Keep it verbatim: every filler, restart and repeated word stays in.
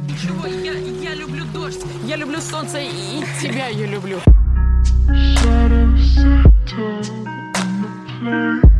Ничего, я, я люблю дождь, я люблю солнце и тебя я люблю. Shadows settle on the plane.